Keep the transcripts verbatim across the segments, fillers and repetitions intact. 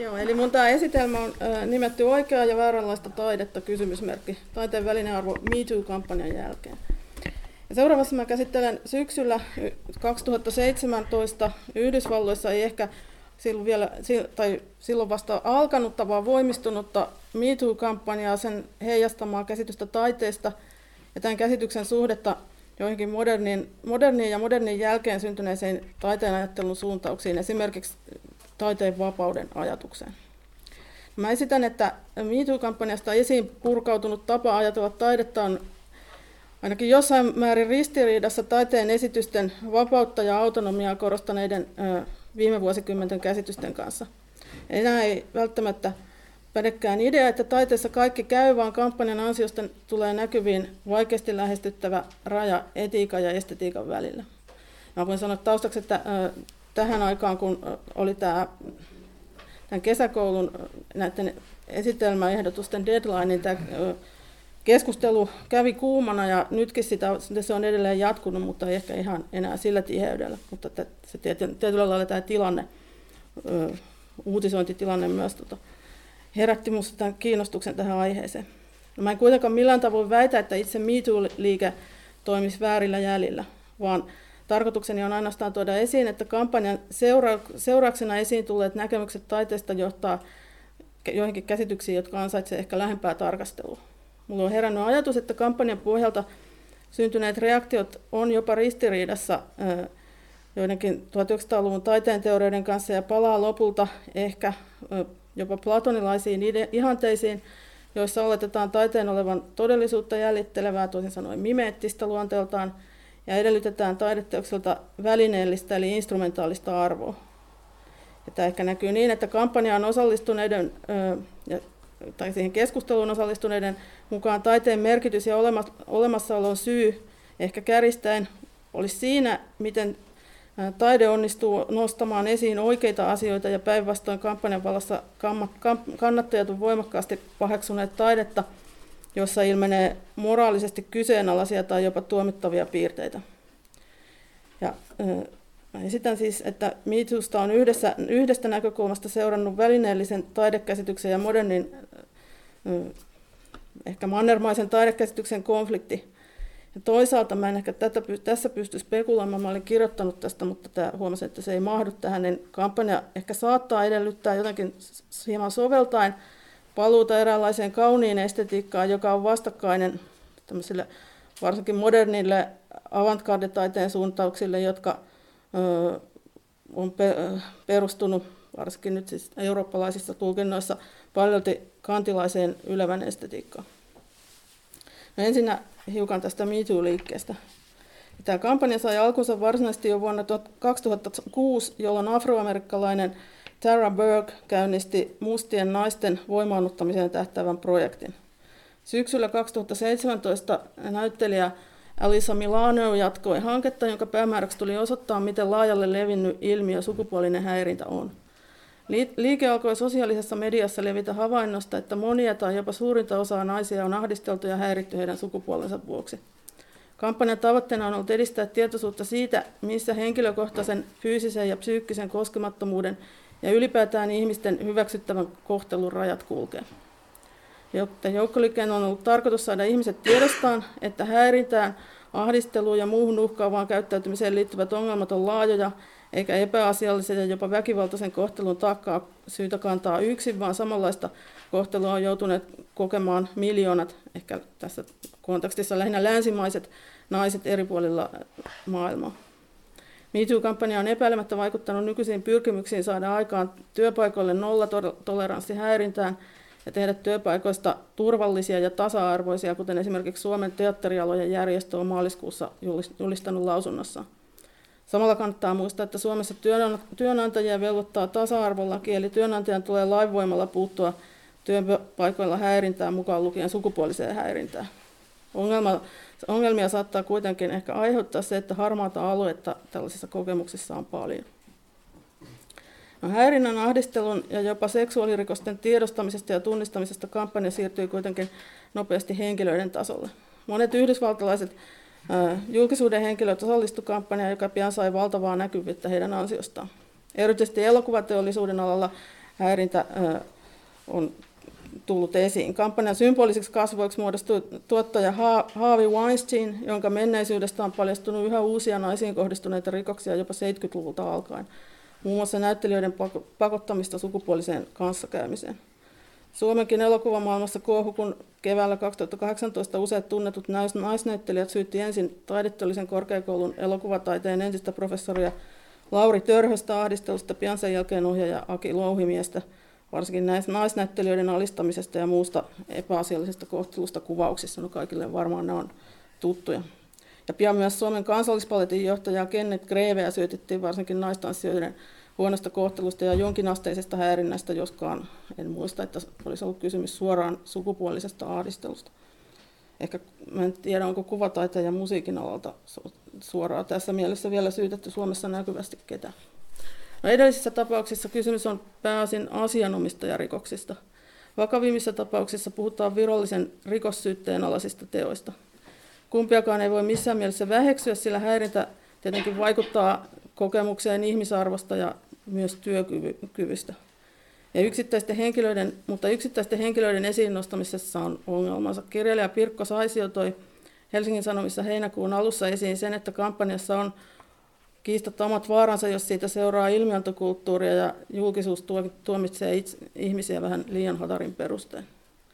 Joo, eli mun tämä esitelmä on äh, nimetty oikeaa ja vääränlaista taidetta kysymysmerkki taiteen välinearvo Me Too-kampanjan jälkeen. Ja seuraavassa mä käsittelen syksyllä kaksituhattaseitsemäntoista Yhdysvalloissa ei ehkä silloin, vielä, tai silloin vasta alkanutta, vaan voimistunutta Me Too-kampanjaa, sen heijastamaa käsitystä taiteesta ja tämän käsityksen suhdetta joihinkin moderniin, moderniin ja modernin jälkeen syntyneisiin taiteen ajattelun suuntauksiin, esimerkiksi taiteen vapauden ajatukseen. Mä esitän, että Me Too-kampanjasta esiin purkautunut tapa ajatella taidetta on ainakin jossain määrin ristiriidassa taiteen esitysten vapautta ja autonomiaa korostaneiden ö, viime vuosikymmenten käsitysten kanssa. Enää ei välttämättä pädekään idea, että taiteessa kaikki käy, vaan kampanjan ansiosta tulee näkyviin vaikeasti lähestyttävä raja etiikan ja estetiikan välillä. Mä voin sanoa taustaksi, että ö, tähän aikaan, kun oli tämä tämän kesäkoulun näiden esitelmäehdotusten deadline, niin tämä keskustelu kävi kuumana ja nytkin sitä, se on edelleen jatkunut, mutta ei ehkä ihan enää sillä tiheydellä. Mutta se tietyllä lailla tämä tilanne, uutisointitilanne myös tota, herätti minusta tämän kiinnostuksen tähän aiheeseen. No, mä en kuitenkaan millään tavoin väitä, että itse Me Too-liike toimisi väärillä jäljillä, vaan tarkoitukseni on ainoastaan tuoda esiin, että kampanjan seura- seurauksena esiin tulleet näkemykset taiteesta johtaa joihinkin käsityksiin, jotka ansaitsevat ehkä lähempää tarkastelua. Minulla on herännyt ajatus, että kampanjan pohjalta syntyneet reaktiot on jopa ristiriidassa joidenkin tuhatyhdeksänsataaluvun taiteen teorioiden kanssa ja palaa lopulta ehkä jopa platonilaisiin ide- ihanteisiin, joissa oletetaan taiteen olevan todellisuutta jäljittelevää, toisin sanoen mimeettistä luonteeltaan, ja edellytetään taideteoksilta välineellistä eli instrumentaalista arvoa. Ja tämä ehkä näkyy niin, että kampanjaan osallistuneiden, tai siihen keskusteluun osallistuneiden mukaan taiteen merkitys ja olemassaolon syy, ehkä kärjistäen, olisi siinä, miten taide onnistuu nostamaan esiin oikeita asioita ja päinvastoin kampanjan vallassa kannattajat ovat voimakkaasti paheksuneet taidetta, jossa ilmenee moraalisesti kyseenalaisia tai jopa tuomittavia piirteitä. Ja, äh, esitän siis, että Me Toosta on yhdessä, yhdestä näkökulmasta seurannut välineellisen taidekäsityksen ja modernin, äh, ehkä mannermaisen taidekäsityksen konflikti. Ja toisaalta mä en ehkä tätä, tässä pysty spekuloimaan, mä olin kirjoittanut tästä, mutta tämä, huomasin, että se ei mahdu tähän, niin kampanja ehkä saattaa edellyttää jotenkin hieman soveltaen paluuta eräänlaiseen kauniin estetiikkaan, joka on vastakkainen tämmöisille varsinkin modernille avantgarde-taiteen suuntauksille, jotka ö, on pe- perustunut varsinkin nyt siis eurooppalaisissa tulkinnoissa paljolti kantilaiseen ylevän estetiikkaan. No ensinnä hiukan tästä Me Too-liikkeestä. Tämä kampanja sai alkunsa varsinaisesti jo vuonna kaksituhattakuusi, jolloin afroamerikkalainen Tara Burke käynnisti mustien naisten voimaannuttamiseen tähtäävän projektin. Syksyllä kaksituhattaseitsemäntoista näyttelijä Alyssa Milano jatkoi hanketta, jonka päämääräksi tuli osoittaa, miten laajalle levinnyt ilmiö sukupuolinen häirintä on. Liike alkoi sosiaalisessa mediassa levitä havainnosta, että monia tai jopa suurinta osaa naisia on ahdisteltu ja häiritty heidän sukupuolensa vuoksi. Kampanjan tavoitteena on ollut edistää tietoisuutta siitä, missä henkilökohtaisen, fyysisen ja psyykkisen koskemattomuuden ja ylipäätään ihmisten hyväksyttävän kohtelun rajat kulkee. Joukkoliikkeen on ollut tarkoitus saada ihmiset tiedostaan, että häirintään, ahdisteluun ja muuhun uhkaavaan käyttäytymiseen liittyvät ongelmat on laajoja, eikä epäasiallisen ja jopa väkivaltaisen kohtelun taakkaa syytä kantaa yksin, vaan samanlaista kohtelua on joutuneet kokemaan miljoonat, ehkä tässä kontekstissa lähinnä länsimaiset naiset eri puolilla maailmaa. Me Too-kampanja on epäilemättä vaikuttanut nykyisiin pyrkimyksiin saada aikaan työpaikoille nollatoleranssi häirintään ja tehdä työpaikoista turvallisia ja tasa-arvoisia, kuten esimerkiksi Suomen teatterialojen järjestö on maaliskuussa julistanut lausunnossaan. Samalla kannattaa muistaa, että Suomessa työnantajia velvoittaa tasa-arvolaki, eli työnantajan tulee lainvoimalla puuttua työpaikoilla häirintään, mukaan lukien sukupuoliseen häirintään. Ongelma, ongelmia saattaa kuitenkin ehkä aiheuttaa se, että harmaata aluetta tällaisissa kokemuksissa on paljon. No, häirinnän, ahdistelun ja jopa seksuaalirikosten tiedostamisesta ja tunnistamisesta kampanja siirtyi kuitenkin nopeasti henkilöiden tasolle. Monet yhdysvaltalaiset äh, julkisuuden henkilöt osallistuivat kampanjaan, joka pian sai valtavaa näkyvyyttä heidän ansiostaan. Erityisesti elokuvateollisuuden alalla häirintä on tullut esiin. Kampanjan symbolisiksi kasvoiksi muodostui tuottaja Harvey Weinstein, jonka menneisyydestä on paljastunut yhä uusia naisiin kohdistuneita rikoksia jopa seitsemänkymmentäluvulta alkaen, muun muassa näyttelijöiden pakottamista sukupuoliseen kanssakäymiseen. Suomenkin elokuvamaailmassa kuohu, kun keväällä kaksituhattakahdeksantoista useat tunnetut naisnäyttelijät syytti ensin Taideteollisen korkeakoulun elokuvataiteen entistä professoria Lauri Törhöstä ahdistelusta, pian sen jälkeen ohjaaja Aki Louhimiestä, varsinkin näistä naisnäyttelijöiden alistamisesta ja muusta epäasiallisesta kohtelusta kuvauksissa. No kaikille varmaan ne on tuttuja. Ja pian myös Suomen Kansallispaletin johtajaa Kenneth Greveä syytettiin varsinkin naistanssijoiden huonosta kohtelusta ja jonkinasteisesta häirinnästä, joskaan en muista, että olisi ollut kysymys suoraan sukupuolisesta ahdistelusta. Ehkä mä en tiedä, onko kuvataiteen ja musiikin alalta suoraan tässä mielessä vielä syytetty Suomessa näkyvästi ketään. No edellisissä tapauksissa kysymys on pääosin asianomistajarikoksista. Vakavimmissa tapauksissa puhutaan virollisen rikossyytteen alaisista teoista. Kumpiakaan ei voi missään mielessä väheksyä, sillä häirintä tietenkin vaikuttaa kokemukseen ihmisarvosta ja myös työkyvystä. Ja yksittäisten henkilöiden, mutta yksittäisten henkilöiden esiin nostamisessa on ongelmansa. Kirjailija Pirkko Saisio toi Helsingin Sanomissa heinäkuun alussa esiin sen, että kampanjassa on kiistatta omat vaaransa, jos siitä seuraa ilmiantokulttuuria ja julkisuus tuomitsee itse, ihmisiä vähän liian hatarin perustein.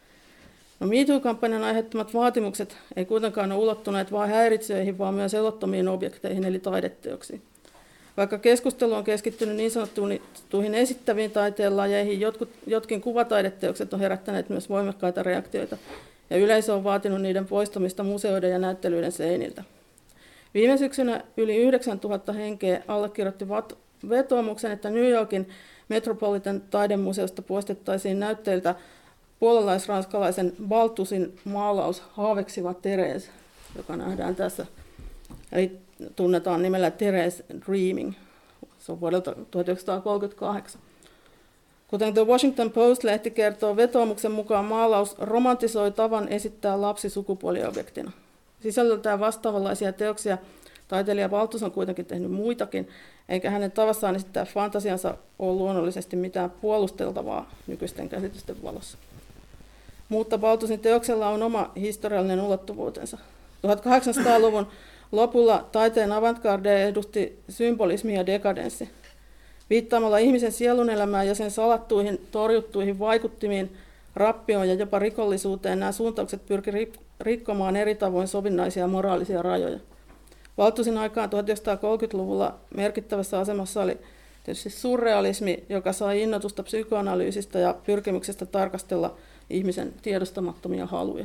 No Me Too-kampanjan aiheuttamat vaatimukset ei kuitenkaan ole ulottuneet vain häiritsijöihin, vaan myös elottomiin objekteihin eli taideteoksiin. Vaikka keskustelu on keskittynyt niin sanottuihin esittäviin taiteenlajeihin, jotkut, jotkin kuvataideteokset on herättäneet myös voimakkaita reaktioita, ja yleisö on vaatinut niiden poistamista museoiden ja näyttelyiden seiniltä. Viime syksynä yli yhdeksäntuhatta henkeä allekirjoitti vetoomuksen, että New Yorkin Metropolitan taidemuseosta poistettaisiin näytteiltä puolalais-ranskalaisen Balthusin maalaus Haaveksiva Therese, joka nähdään tässä. Eli tunnetaan nimellä Therese Dreaming. Se on vuodelta tuhatyhdeksänsataakolmekymmentäkahdeksan. Kuten The Washington Post-lehti kertoo, vetoomuksen mukaan maalaus romantisoi tavan esittää lapsi sukupuoliobjektina. Sisällöltään vastaavanlaisia teoksia taiteilija Balthus on kuitenkin tehnyt muitakin, eikä hänen tavassaan esittää fantasiansa ole luonnollisesti mitään puolusteltavaa nykyisten käsitysten valossa. Mutta Balthusin teoksella on oma historiallinen ulottuvuutensa. tuhatkahdeksansataaluvun lopulla taiteen avantgarde edusti symbolismi ja dekadenssi. Viittaamalla ihmisen sielunelämään ja sen salattuihin, torjuttuihin vaikuttimiin, rappioon ja jopa rikollisuuteen nämä suuntaukset pyrki rikkomaan eri tavoin sovinnaisia moraalisia rajoja. Balthusin aikaan tuhatyhdeksänsataakolmekymmentäluvulla merkittävässä asemassa oli tietysti surrealismi, joka sai innotusta psykoanalyysistä ja pyrkimyksestä tarkastella ihmisen tiedostamattomia haluja.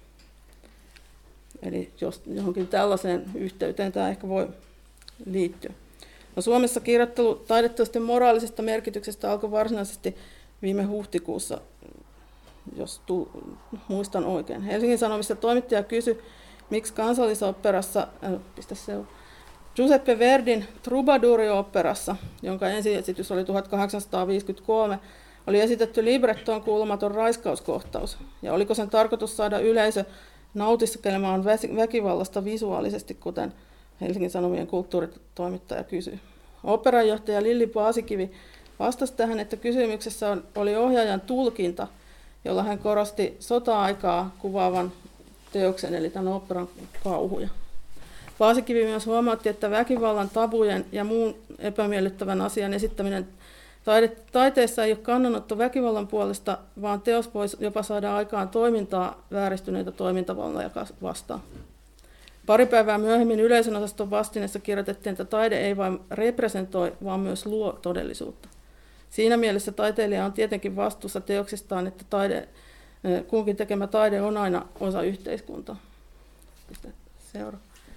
Eli jos johonkin tällaiseen yhteyteen tämä ehkä voi liittyä. No, Suomessa kirjoittelu taideteosten moraalisesta merkityksestä alkoi varsinaisesti viime huhtikuussa, jos tu, muistan oikein. Helsingin Sanomissa toimittaja kysyi, miksi Kansallisoopperassa, äh, pistä se on, Giuseppe Verdin Troubadour-oopperassa, jonka ensiesitys oli tuhatkahdeksansataaviisikymmentäkolme, oli esitetty librettoon kuulumaton raiskauskohtaus. Ja oliko sen tarkoitus saada yleisö nautiskelemaan väkivallasta visuaalisesti, kuten Helsingin Sanomien kulttuuritoimittaja kysyi. Oopperanjohtaja Lilli Paasikivi vastasi tähän, että kysymyksessä oli ohjaajan tulkinta, jolla hän korosti sota-aikaa kuvaavan teoksen, eli tämän oopperan kauhuja. Paasikivi myös huomautti, että väkivallan, tabujen ja muun epämiellyttävän asian esittäminen taide, taiteessa ei ole kannanotto väkivallan puolesta, vaan teos voi jopa saada aikaan toimintaa vääristyneitä toimintavalloja vastaan. Pari päivää myöhemmin yleisön osaston vastineessa kirjoitettiin, että taide ei vain representoi, vaan myös luo todellisuutta. Siinä mielessä taiteilija on tietenkin vastuussa teoksistaan, että taide, kunkin tekemä taide on aina osa yhteiskuntaa. Seuraava.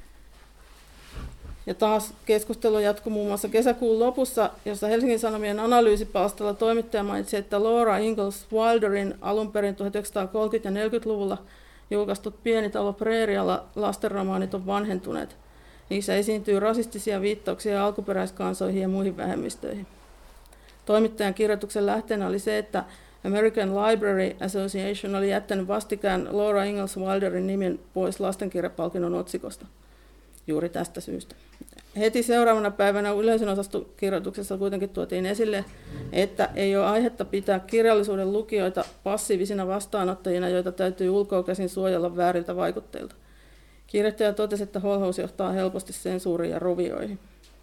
Ja taas keskustelu jatkui muun muassa kesäkuun lopussa, jossa Helsingin Sanomien analyysipalstalla toimittaja mainitsi, että Laura Ingalls Wilderin alun perin tuhatyhdeksänsataakolmekymmentä- ja neljäkymmentäluvulla julkaistut Pienitalo Preerialla lastenromaanit on vanhentuneet. Niissä esiintyy rasistisia viittauksia alkuperäiskansoihin ja muihin vähemmistöihin. Toimittajan kirjoituksen lähteenä oli se, että American Library Association oli jättänyt vastikään Laura Ingalls Wilderin nimen pois lastenkirjapalkinnon otsikosta. Juuri tästä syystä. heti seuraavana päivänä yleisön osastokirjoituksessa kuitenkin tuotiin esille, että ei ole aihetta pitää kirjallisuuden lukijoita passiivisina vastaanottajina, joita täytyy ulkoa käsin suojella vääriltä vaikutteilta. Kirjoittaja totesi, että holhous johtaa helposti sensuuriin ja rovioihin.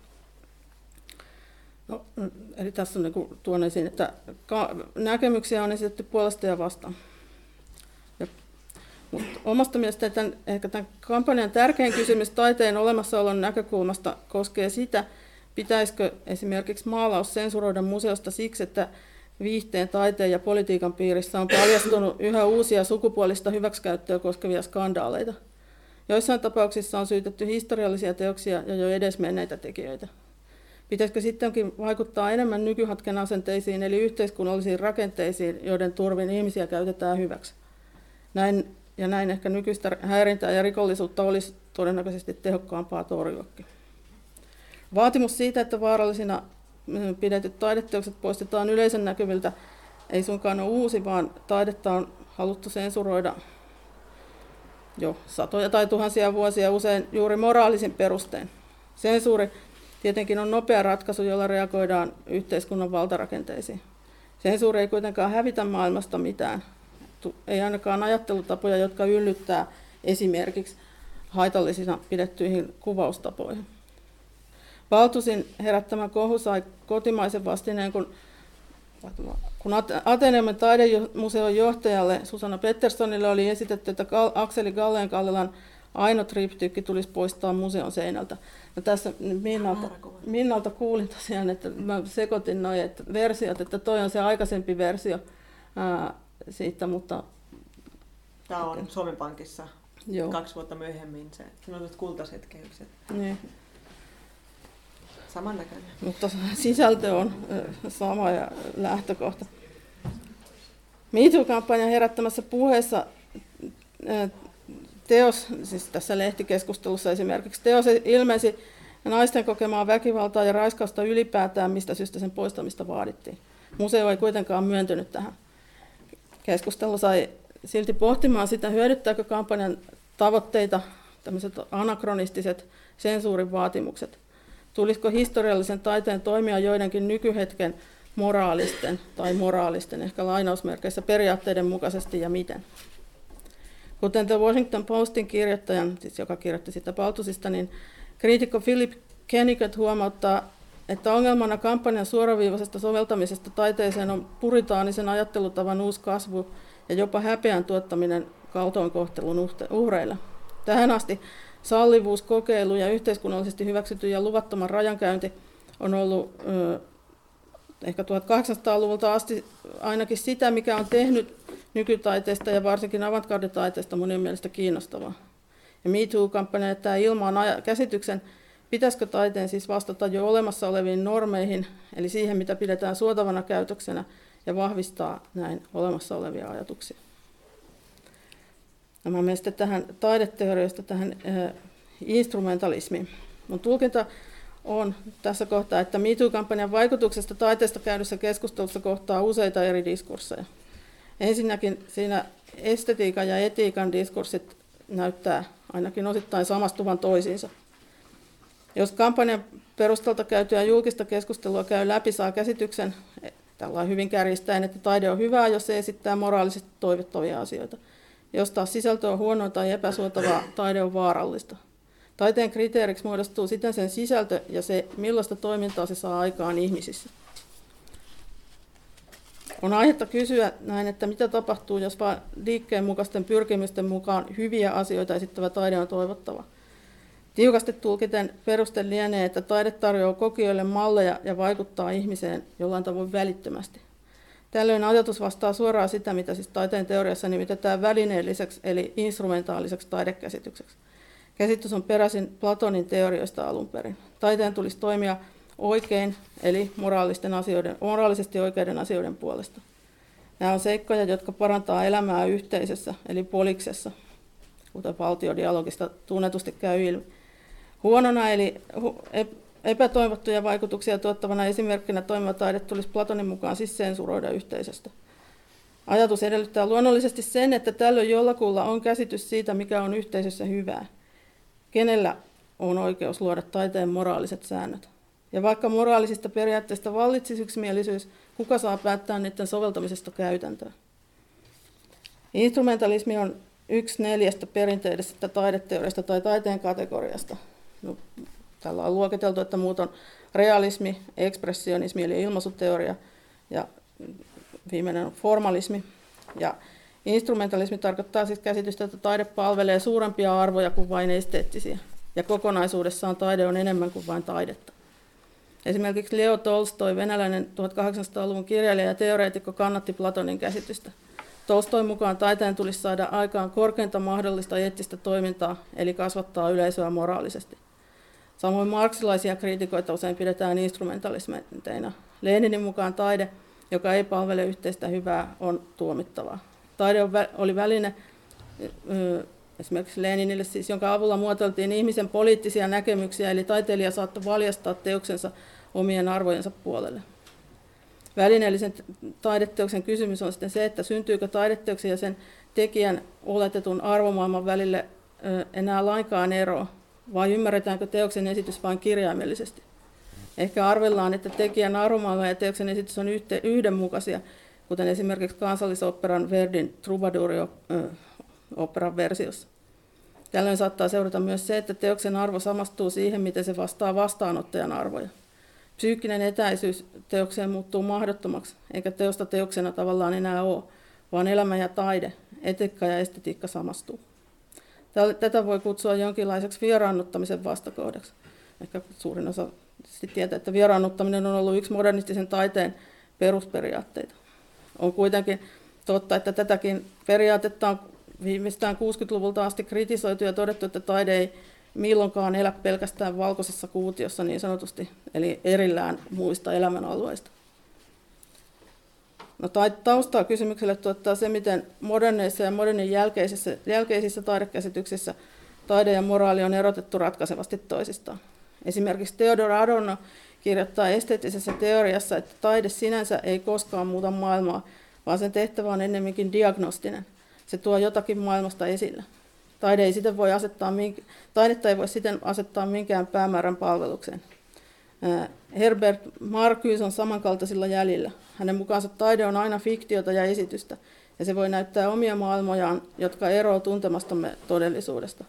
No, eli tässä on niin tuon esiin, että näkemyksiä on esitetty puolesta ja vastaan. Ja, mutta omasta mielestäni tämän, ehkä tämän kampanjan tärkein kysymys taiteen olemassaolon näkökulmasta koskee sitä, pitäisikö esimerkiksi maalaus sensuroida museosta siksi, että viihteen, taiteen ja politiikan piirissä on paljastunut yhä uusia sukupuolista hyväksikäyttöä koskevia skandaaleita. Joissain tapauksissa on syytetty historiallisia teoksia ja jo edesmenneitä tekijöitä. Pitäisikö sittenkin vaikuttaa enemmän nykyhetken asenteisiin eli yhteiskunnallisiin rakenteisiin, joiden turvin ihmisiä käytetään hyväksi? Näin, ja näin ehkä nykyistä häirintää ja rikollisuutta olisi todennäköisesti tehokkaampaa torjuakin. Vaatimus siitä, että vaarallisina pidetyt taideteokset poistetaan yleisön näkyviltä, ei suinkaan ole uusi, vaan taidetta on haluttu sensuroida jo satoja tai tuhansia vuosia, usein juuri moraalisin perustein. Sensuuri tietenkin on nopea ratkaisu, jolla reagoidaan yhteiskunnan valtarakenteisiin. Sensuuri ei kuitenkaan hävitä maailmasta mitään. Ei ainakaan ajattelutapoja, jotka yllyttää esimerkiksi haitallisina pidettyihin kuvaustapoihin. Baltusin herättämä kohu sai kotimaisen vastineen, kun, kun Ateneumin taidemuseon johtajalle Susanna Petterssonille oli esitetty, että Akseli Gallen-Kallelan Aino triptykki tulisi poistaa museon seinältä. No tässä Minnalta, Minnalta kuulin tosiaan, että mä sekoitin noin että versiot, että toi on se aikaisempi versio ää, siitä, mutta... Tämä on Suomen Pankissa joo. kaksi vuotta myöhemmin, se, se on kultaiset kehykset. Niin. Samannäköinen. Mutta sisältö on sama ja lähtökohta. Me Too-kampanjan herättämässä puheessa teos, siis tässä lehtikeskustelussa esimerkiksi, teos ilmeisi naisten kokemaa väkivaltaa ja raiskausta ylipäätään, mistä syystä sen poistamista vaadittiin. Museo ei kuitenkaan myöntynyt tähän. Keskustelu sai silti pohtimaan sitä, hyödyttääkö kampanjan tavoitteita tämmöiset anakronistiset sensuurin vaatimukset. Tulisiko historiallisen taiteen toimia joidenkin nykyhetken moraalisten tai moraalisten, ehkä lainausmerkeissä, periaatteiden mukaisesti ja miten? Kuten The Washington Postin kirjoittajan, siis joka kirjoitti sitä Baltusista, niin kriitikko Philip Kennicott huomauttaa, että ongelmana kampanjan suoraviivaisesta soveltamisesta taiteeseen on puritaanisen ajattelutavan uusi kasvu ja jopa häpeän tuottaminen kaltoinkohtelun uhreille. Tähän asti sallivuus, kokeilu ja yhteiskunnallisesti hyväksytty ja luvattoman rajankäynti on ollut ö, ehkä tuhatkahdeksansataaluvulta asti ainakin sitä, mikä on tehnyt nykytaiteesta ja varsinkin avantgardetaiteesta monen mielestä kiinnostavaa. Ja Me Too-kampanja jättää ilmaan käsityksen, pitäisikö taiteen siis vastata jo olemassa oleviin normeihin, eli siihen, mitä pidetään suotavana käytöksenä, ja vahvistaa näin olemassa olevia ajatuksia. Mä menen sitten tähän taideteorioista, tähän äh, instrumentalismiin. Mun tulkinta on tässä kohtaa, että Me Too-kampanjan vaikutuksesta taiteesta käydyssä keskustelussa kohtaa useita eri diskursseja. Ensinnäkin siinä estetiikan ja etiikan diskurssit näyttää ainakin osittain samastuvan toisiinsa. Jos kampanjan perustalta käytyä julkista keskustelua käy läpi, saa käsityksen, tällä hyvin kärjistäen, että taide on hyvää, jos se esittää moraalisesti toivottavia asioita. Jos taas sisältö on huonoa tai epäsuotavaa, taide on vaarallista. Taiteen kriteeriksi muodostuu siten sen sisältö ja se, millaista toimintaa se saa aikaan ihmisissä. On aihetta kysyä näin, että mitä tapahtuu, jos vain liikkeen mukaisten pyrkimysten mukaan hyviä asioita esittävä taide on toivottava. Tiukasti tulkiten peruste lienee, että taide tarjoaa kokijoille malleja ja vaikuttaa ihmiseen jollain tavoin välittömästi. Tällöin ajatus vastaa suoraan sitä, mitä siis taiteen teoriassa nimitetään välineelliseksi eli instrumentaaliseksi taidekäsitykseksi. Käsitys on peräisin Platonin teorioista alun perin. Taiteen tulisi toimia oikein, eli moraalisten asioiden, moraalisesti oikeiden asioiden puolesta. Nämä on seikkoja, jotka parantaa elämää yhteisössä, eli poliksessa, kuten valtiodialogista tunnetusti käy ilmi. Huonona, eli epätoivottuja vaikutuksia tuottavana esimerkkinä toimiva taide tulisi Platonin mukaan siis sensuroida yhteisöstä. Ajatus edellyttää luonnollisesti sen, että tällöin jollakulla on käsitys siitä, mikä on yhteisössä hyvää. Kenellä on oikeus luoda taiteen moraaliset säännöt. Ja vaikka moraalisista periaatteista vallitsisi yksimielisyys, kuka saa päättää niiden soveltamisesta käytäntöön? Instrumentalismi on yksi neljästä perinteisestä taideteoriasta tai taiteen kategoriasta. No, tällä on luokiteltu, että muut on realismi, ekspressionismi eli ilmaisuteoria ja viimeinen on formalismi. Ja instrumentalismi tarkoittaa siis käsitystä, että taide palvelee suurempia arvoja kuin vain esteettisiä. Ja kokonaisuudessaan taide on enemmän kuin vain taidetta. Esimerkiksi Leo Tolstoi, venäläinen tuhatkahdeksansataaluvun kirjailija ja teoreetikko, kannatti Platonin käsitystä. Tolstoin mukaan taiteen tulisi saada aikaan korkeinta mahdollista eettistä toimintaa, eli kasvattaa yleisöä moraalisesti. Samoin marksilaisia kriitikoita usein pidetään instrumentalismenteina. Leninin mukaan taide, joka ei palvele yhteistä hyvää, on tuomittavaa. Taide oli väline, esimerkiksi Leninille siis, jonka avulla muotoiltiin ihmisen poliittisia näkemyksiä, eli taiteilija saattoi valjastaa teoksensa omien arvojensa puolelle. Välineellisen taideteoksen kysymys on sitten se, että syntyykö taideteoksen ja sen tekijän oletetun arvomaailman välille enää lainkaan eroa, vai ymmärretäänkö teoksen esitys vain kirjaimellisesti. Ehkä arvellaan, että tekijän arvomaailma ja teoksen esitys on yhdenmukaisia, kuten esimerkiksi Kansallisoopperan Verdin Troubadour-operan versiossa. Tällöin saattaa seurata myös se, että teoksen arvo samastuu siihen, miten se vastaa vastaanottajan arvoja. Psyykkinen etäisyys teokseen muuttuu mahdottomaksi, eikä teosta teoksena tavallaan enää ole, vaan elämä ja taide, etiikka ja estetiikka samastuu. Tätä voi kutsua jonkinlaiseksi vieraannuttamisen vastakohdaksi. Ehkä suurin osa tietää, että vieraannuttaminen on ollut yksi modernistisen taiteen perusperiaatteita. On kuitenkin totta, että tätäkin periaatetta on viimeistään kuusikymmentäluvulta asti kritisoitu ja todettu, että taide ei milloinkaan elä pelkästään valkoisessa kuutiossa niin sanotusti, eli erillään muista elämänalueista. No, taustaa kysymykselle tuottaa se, miten moderneissa ja modernin jälkeisissä, jälkeisissä taidekäsityksissä taide ja moraali on erotettu ratkaisevasti toisistaan. Esimerkiksi Theodor Adorno kirjoittaa esteettisessä teoriassa, että taide sinänsä ei koskaan muuta maailmaa, vaan sen tehtävä on ennemminkin diagnostinen. Se tuo jotakin maailmasta esille. Taide ei siten voi asettaa mink- taidetta ei voi siten asettaa minkään päämäärän palvelukseen. Herbert Marcuse on samankaltaisilla jäljillä. Hänen mukaansa taide on aina fiktiota ja esitystä, ja se voi näyttää omia maailmojaan, jotka eroavat tuntemastamme todellisuudesta.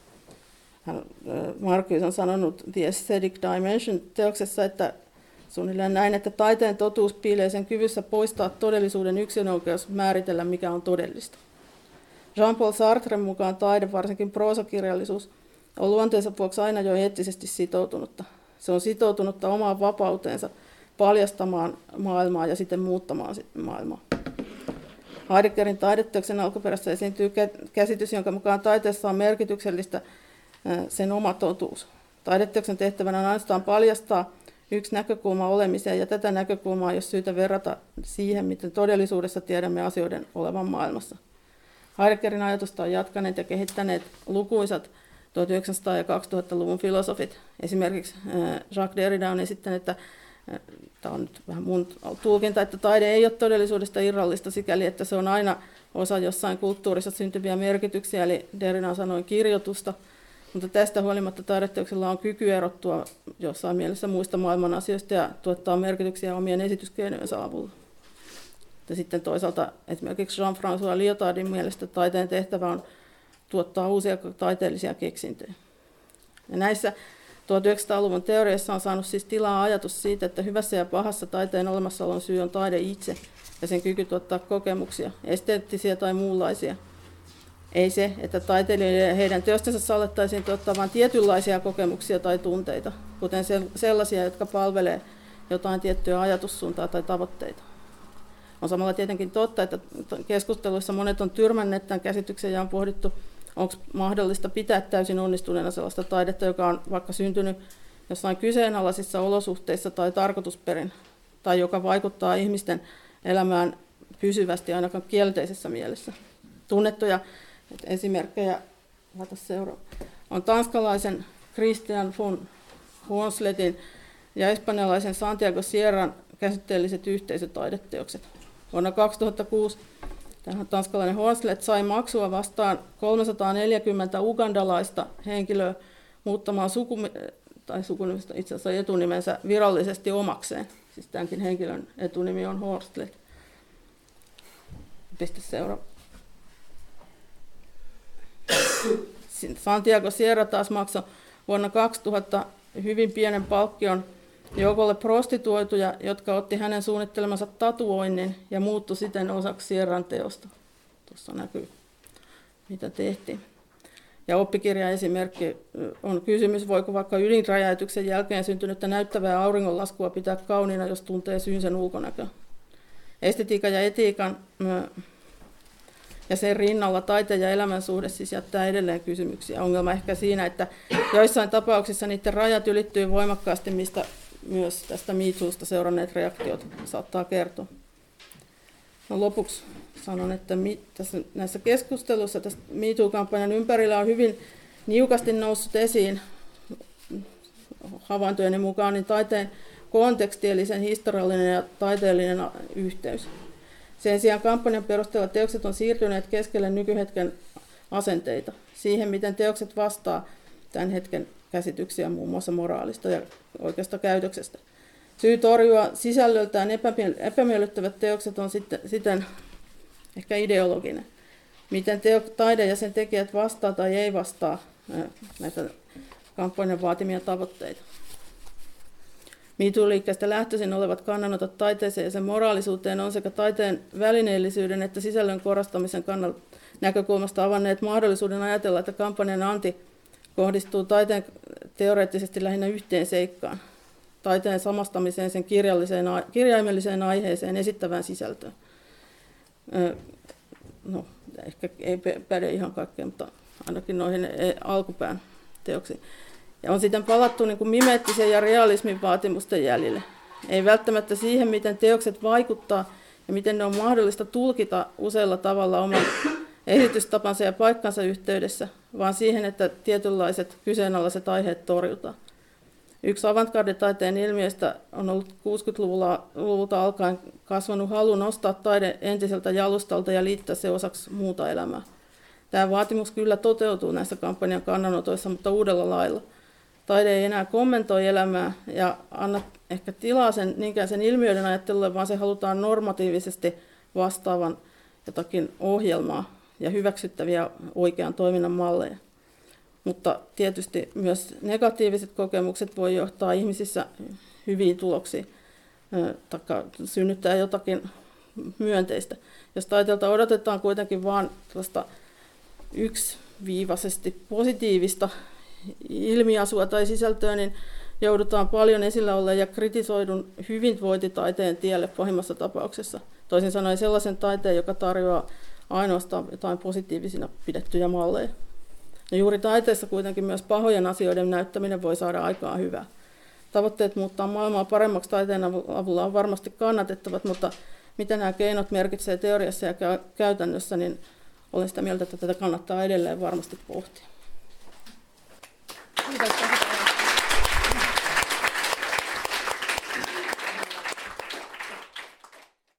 Marcuse on sanonut The Aesthetic Dimension -teoksessa, että suunnilleen näin, että taiteen totuus piilee sen kyvyssä poistaa todellisuuden yksinoikeus määritellä, mikä on todellista. Jean-Paul Sartren mukaan taide, varsinkin proosakirjallisuus, on luonteensa vuoksi aina jo eettisesti sitoutunutta. Se on sitoutunutta omaan vapauteensa paljastamaan maailmaa ja sitten muuttamaan maailmaa. Heideggerin taideteoksen alkuperässä esiintyy käsitys, jonka mukaan taiteessa on merkityksellistä sen oma totuus. Taideteoksen tehtävänä on ainoastaan paljastaa yksi näkökulma olemiseen, ja tätä näkökulmaa ei ole syytä verrata siihen, miten todellisuudessa tiedämme asioiden olevan maailmassa. Heideggerin ajatusta on jatkaneet ja kehittäneet lukuisat tuhatyhdeksänsataa- ja kaksituhattaluvun filosofit. Esimerkiksi Jacques Derrida on esittänyt, että tämä on nyt vähän mun tulkinta, että taide ei ole todellisuudesta irrallista sikäli, että se on aina osa jossain kulttuurissa syntyviä merkityksiä, eli Derrida sanoi kirjoitusta, mutta tästä huolimatta taideteoksella on kyky erottua jossain mielessä muista maailman asioista ja tuottaa merkityksiä omien esityskeinojensa avulla. Ja sitten toisaalta esimerkiksi Jean-François Lyotardin mielestä taiteen tehtävä on tuottaa uusia taiteellisia keksintöjä. Ja näissä tuhatyhdeksänsataaluvun teoriassa on saanut siis tilaa ajatus siitä, että hyvässä ja pahassa taiteen olemassaolon syy on taide itse ja sen kyky tuottaa kokemuksia, esteettisiä tai muunlaisia. Ei se, että taiteilijoiden ja heidän teostensa sallettaisiin tuottaa vain tietynlaisia kokemuksia tai tunteita, kuten sellaisia, jotka palvelee jotain tiettyä ajatussuuntaa tai tavoitteita. On samalla tietenkin totta, että keskusteluissa monet on tyrmänneet tämän käsityksen ja on pohdittu, onko mahdollista pitää täysin onnistuneena sellaista taidetta, joka on vaikka syntynyt jossain kyseenalaisissa olosuhteissa tai tarkoitusperin, tai joka vaikuttaa ihmisten elämään pysyvästi ainakaan kielteisessä mielessä. Tunnettuja esimerkkejä on tanskalaisen Christian von Hornsletin ja espanjalaisen Santiago Sierran käsitteelliset yhteisötaideteokset. Vuonna kaksituhattakuusi tanskalainen Hornslet sai maksua vastaan kolmesataaneljäkymmentä ugandalaista henkilöä muuttamaan suku, tai sukunimistä itse asiassa etunimensä virallisesti omakseen. Siis tämänkin henkilön etunimi on Horstlet. Piste seuraava. Santiago Sierra taas maksoi vuonna kaksituhatta hyvin pienen palkkion joukolle prostituoituja, jotka otti hänen suunnittelemansa tatuoinnin ja muuttui siten osaksi Sierran teosta. Tuossa näkyy, mitä tehtiin. Ja oppikirjaesimerkki on kysymys, voiko vaikka ydinräjäytyksen jälkeen syntynyttä näyttävää auringonlaskua pitää kauniina, jos tuntee syyn sen ulkonäköä. Estetiikan ja etiikan ja sen rinnalla taiteen ja elämän suhde siis jättää edelleen kysymyksiä. Ongelma ehkä siinä, että joissain tapauksissa niiden rajat ylittyy voimakkaasti, mistä myös tästä Me Toosta seuranneet reaktiot saattaa kertoa. No lopuksi sanon, että tässä, näissä keskusteluissa tästä Me Too-kampanjan ympärillä on hyvin niukasti noussut esiin havaintojeni mukaan niin taiteen konteksti, eli sen historiallinen ja taiteellinen yhteys. Sen sijaan kampanjan perusteella teokset on siirtyneet keskelle nykyhetken asenteita, siihen miten teokset vastaa tämän hetken käsityksiä muun muassa moraalista ja oikeasta käytöksestä. Syy torjua sisällöltään epämiellyttävät teokset on sitten, siten ehkä ideologinen. Miten teo, taide ja sen tekijät vastaa tai ei vastaa näitä kampanjan vaatimia tavoitteita. Me Too-liikkeestä lähtöisin olevat kannanotot taiteeseen ja sen moraalisuuteen on sekä taiteen välineellisyyden että sisällön korostamisen kannalta näkökulmasta avanneet mahdollisuuden ajatella, että kampanjan anti kohdistuu taiteen teoreettisesti lähinnä yhteen seikkaan, taiteen samastamiseen sen kirjalliseen, kirjaimelliseen aiheeseen esittävään sisältöön. No, ehkä ei päde ihan kaikkeen, mutta ainakin noihin alkupään teoksiin. Ja on sitten palattu niin kuin mimeettisen ja realismin vaatimusten jäljille. Ei välttämättä siihen, miten teokset vaikuttaa ja miten ne on mahdollista tulkita usealla tavalla oman esitystapansa ja paikkansa yhteydessä, vaan siihen, että tietynlaiset kyseenalaiset aiheet torjutaan. Yksi avantgarde-taiteen ilmiöistä on ollut kuusikymmentäluvulta alkaen kasvanut halu nostaa taide entiseltä jalustalta ja liittää se osaksi muuta elämää. Tämä vaatimus kyllä toteutuu näissä kampanjan kannanotoissa, mutta uudella lailla. Taide ei enää kommentoi elämää ja anna ehkä tilaa sen, niinkään sen ilmiöiden ajattelulle, vaan se halutaan normatiivisesti vastaavan jotakin ohjelmaa ja hyväksyttäviä oikean toiminnan malleja. Mutta tietysti myös negatiiviset kokemukset voi johtaa ihmisissä hyviin tuloksiin tai synnyttää jotakin myönteistä. Jos taiteelta odotetaan kuitenkin vain tällaista yksiviivaisesti positiivista ilmiasua tai sisältöä, niin joudutaan paljon esillä olleen ja kritisoidun hyvinvointitaiteen tielle pahimmassa tapauksessa. Toisin sanoen sellaisen taiteen, joka tarjoaa ainoastaan jotain positiivisina pidettyjä malleja. Ja juuri taiteessa kuitenkin myös pahojen asioiden näyttäminen voi saada aikaan hyvää. Tavoitteet muuttaa maailmaa paremmaksi taiteen avulla on varmasti kannatettavat, mutta mitä nämä keinot merkitsee teoriassa ja käytännössä, niin olen sitä mieltä, että tätä kannattaa edelleen varmasti pohtia. Kiitos.